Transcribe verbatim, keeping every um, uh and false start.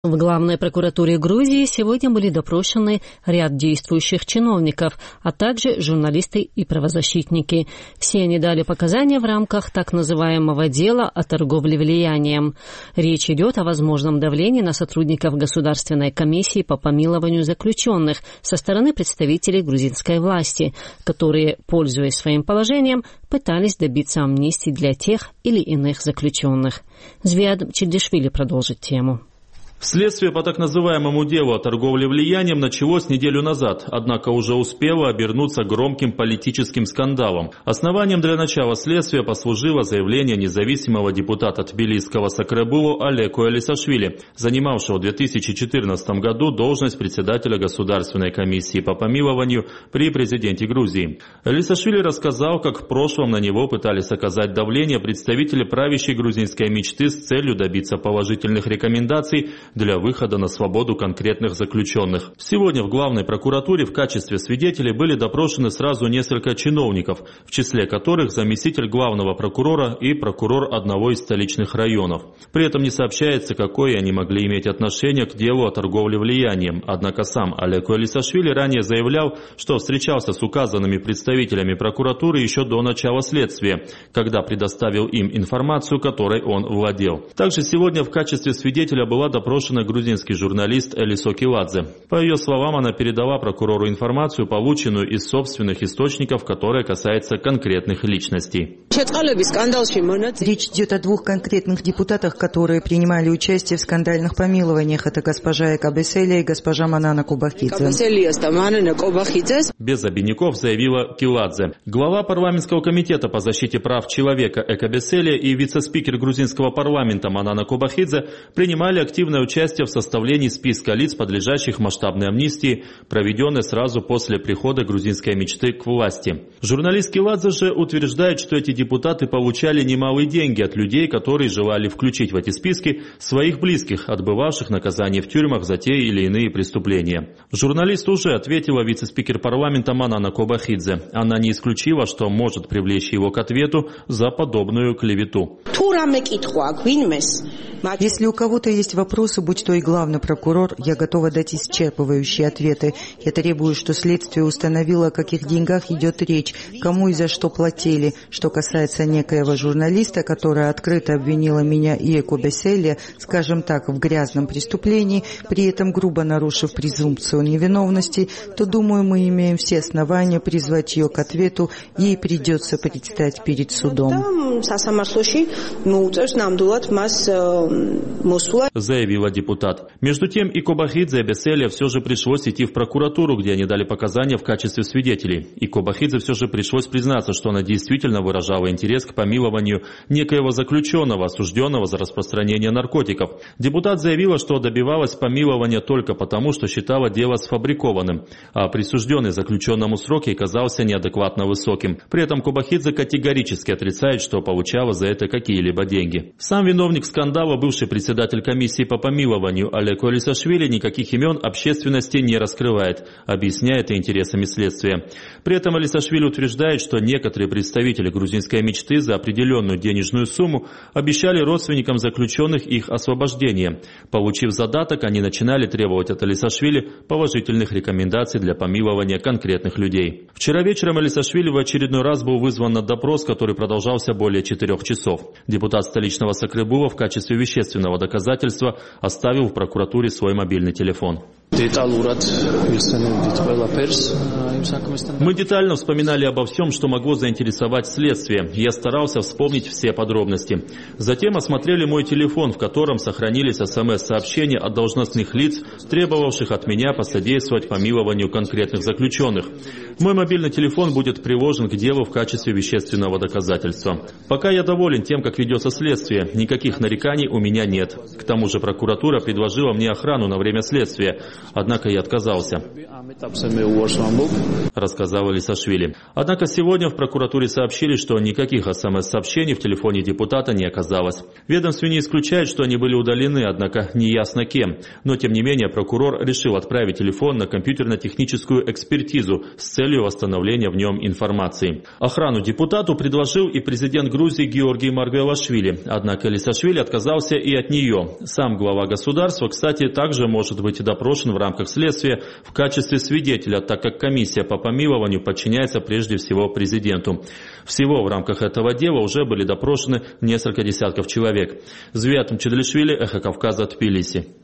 В Главной прокуратуре Грузии сегодня были допрошены ряд действующих чиновников, а также журналисты и правозащитники. Все они дали показания в рамках так называемого дела о торговле влиянием. Речь идет о возможном давлении на сотрудников Государственной комиссии по помилованию заключенных со стороны представителей грузинской власти, которые, пользуясь своим положением, пытались добиться амнистии для тех или иных заключенных. Звиад Чильдишвили продолжит тему. Следствие по так называемому делу о торговле влиянием началось неделю назад, однако уже успело обернуться громким политическим скандалом. Основанием для начала следствия послужило заявление независимого депутата тбилисского Сакребулу Алеко Элисашвили, занимавшего в две тысячи четырнадцатом году должность председателя Государственной комиссии по помилованию при президенте Грузии. Элисашвили рассказал, как в прошлом на него пытались оказать давление представители правящей грузинской мечты с целью добиться положительных рекомендаций для выхода на свободу конкретных заключенных. Сегодня в Главной прокуратуре в качестве свидетелей были допрошены сразу несколько чиновников, в числе которых заместитель главного прокурора и прокурор одного из столичных районов. При этом не сообщается, какое они могли иметь отношение к делу о торговле влиянием. Однако сам Алеко Элисашвили ранее заявлял, что встречался с указанными представителями прокуратуры еще до начала следствия, когда предоставил им информацию, которой он владел. Также сегодня в качестве свидетеля была допрошена грузинский журналист Элисо Киладзе. По ее словам, она передала прокурору информацию, полученную из собственных источников, которая касается конкретных личностей. Речь идет о двух конкретных депутатах, которые принимали участие в скандальных помилованиях. Это госпожа Экобеселия и госпожа Манана Кобахидзе. Без обиняков заявила Киладзе. Глава парламентского комитета по защите прав человека Экобеселия и вице-спикер грузинского парламента Манана Кобахидзе принимали активное участие в составлении списка лиц, подлежащих масштабной амнистии, проведенной сразу после прихода грузинской мечты к власти. Журналист Киладзе же утверждает, что эти депутаты получали немалые деньги от людей, которые желали включить в эти списки своих близких, отбывавших наказание в тюрьмах за те или иные преступления. Журналист уже ответила вице-спикер парламента Манана Кобахидзе. Она не исключила, что может привлечь его к ответу за подобную клевету. Если у кого-то есть вопросы, будь то и главный прокурор, я готова дать исчерпывающие ответы. Я требую, что следствие установило, о каких деньгах идет речь, кому и за что платили. Что касается некоего журналиста, которая открыто обвинила меня и Экобеселия, скажем так, в грязном преступлении, при этом грубо нарушив презумпцию невиновности, то, думаю, мы имеем все основания призвать ее к ответу, ей придется предстать перед судом. Заявила депутат. Между тем и Кобахидзе и Беселия все же пришлось идти в прокуратуру, где они дали показания в качестве свидетелей. И Кобахидзе все же пришлось признаться, что она действительно выражала интерес к помилованию некоего заключенного, осужденного за распространение наркотиков. Депутат заявила, что добивалась помилования только потому, что считала дело сфабрикованным, а присужденный заключенному срок ей казался неадекватно высоким. При этом Кобахидзе категорически отрицает, что получала за это какие-либо деньги. Сам виновник скандала, бывший председатель комиссии по помилованию Алеко Элисашвили, никаких имен общественности не раскрывает, объясняя это интересами следствия. При этом Элисашвили утверждает, что некоторые представители грузинской мечты за определенную денежную сумму обещали родственникам заключенных их освобождение. Получив задаток, они начинали требовать от Элисашвили положительных рекомендаций для помилования конкретных людей. Вчера вечером Элисашвили в очередной раз был вызван на допрос, который продолжался более четырех часов. Депутат столичного Сакребула в качестве вещественного доказательства оставил в прокуратуре свой мобильный телефон. Мы детально вспоминали обо всем, что могло заинтересовать следствие. Я старался вспомнить все подробности. Затем осмотрели мой телефон, в котором сохранились смс-сообщения от должностных лиц, требовавших от меня посодействовать помилованию конкретных заключенных. Мой мобильный телефон будет приложен к делу в качестве вещественного доказательства. Пока я доволен тем, как ведется следствие. Никаких нареканий у меня нет. К тому же прокуратура предложила мне охрану на время следствия. Однако я отказался. рассказал Элисашвили. Однако сегодня в прокуратуре сообщили, что никаких СМС-сообщений в телефоне депутата не оказалось. Ведомство не исключает, что они были удалены, однако неясно кем. Но тем не менее прокурор решил отправить телефон на компьютерно-техническую экспертизу с целью восстановления в нем информации. Охрану депутату предложил и президент Грузии Георгий Маргвелашвили. Однако Элисашвили отказался и от нее. Сам глава государства, кстати, также может быть допрошен в рамках следствия в качестве свидетеля, так как комиссия по помилованию подчиняется прежде всего президенту. Всего в рамках этого дела уже были допрошены несколько десятков человек. Звиат Мчедлишвили, Эхо Кавказа, Тбилиси.